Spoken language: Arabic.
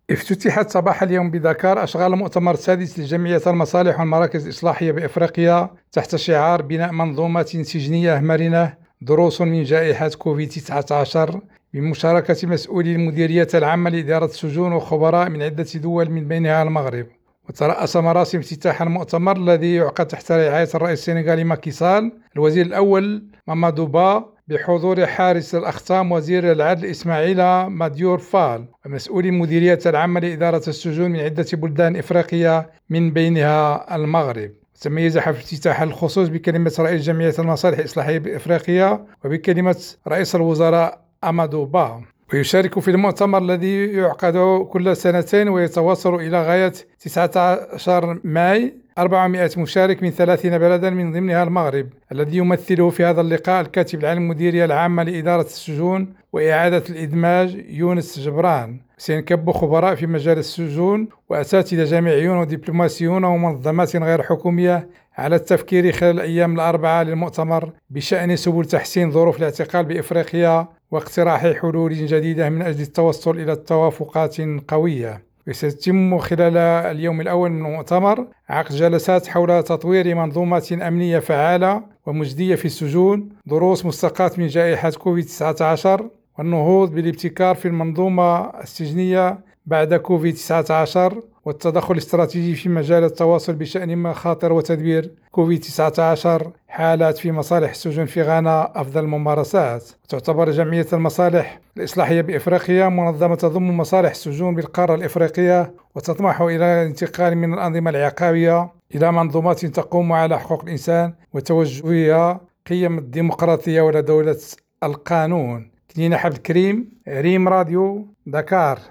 افتتحت صباح اليوم بدكار أشغال المؤتمر السادس لجمعية المصالح والمراكز الإصلاحية بإفريقيا تحت شعار بناء منظومة سجنية مرنة، دروس من جائحة كوفيد-19، بمشاركة مسؤولي المديرية العامة لإدارة السجون وخبراء من عدة دول من بينها المغرب. وترأس مراسم افتتاح المؤتمر الذي يعقد تحت رعاية الرئيس السنغالي ماكي سال، الوزير الأول مامادو با، بحضور حارس الأختام وزير العدل إسماعيل ماديور فال، ومسؤولي المديرية العامة لإدارة السجون من عدة بلدان إفريقية من بينها المغرب. تميز حفل افتتاح الخصوص بكلمة رئيس جمعية المصالح الإصلاحية بإفريقيا وبكلمة رئيس الوزراء أمادو با. ويشارك في المؤتمر الذي يعقد كل سنتين ويتواصل إلى غاية 19 ماي 400 مشارك من 30 بلدا من ضمنها المغرب، الذي يمثله في هذا اللقاء الكاتب العام المديرية العامة لإدارة السجون وإعادة الإدماج يونس جبران. سينكب خبراء في مجال السجون وأساتذة جامعيون ودبلوماسيون ومنظمات غير حكومية على التفكير خلال الأيام الأربعة للمؤتمر بشأن سبل تحسين ظروف الاعتقال بإفريقيا واقتراح حلول جديدة من أجل التوصل إلى توافقات قوية. وسيتم خلال اليوم الأول من المؤتمر عقد جلسات حول تطوير منظومة أمنية فعالة ومجدية في السجون، دروس مستقاة من جائحة كوفيد-19، والنهوض بالابتكار في المنظومة السجنية بعد كوفيد-19، والتدخل الاستراتيجي في مجال التواصل بشأن مخاطر وتدبير كوفيد-19 حالات في مصالح السجون في غانا أفضل الممارسات. وتعتبر جمعية المصالح الإصلاحية بإفريقيا منظمة تضم مصالح السجون بالقارة الإفريقية، وتطمح إلى الانتقال من الأنظمة العقابية إلى منظومات تقوم على حقوق الإنسان وتوجهها قيم الديمقراطية ودولة القانون. كنينة عبد الكريم، ريم راديو، دكار.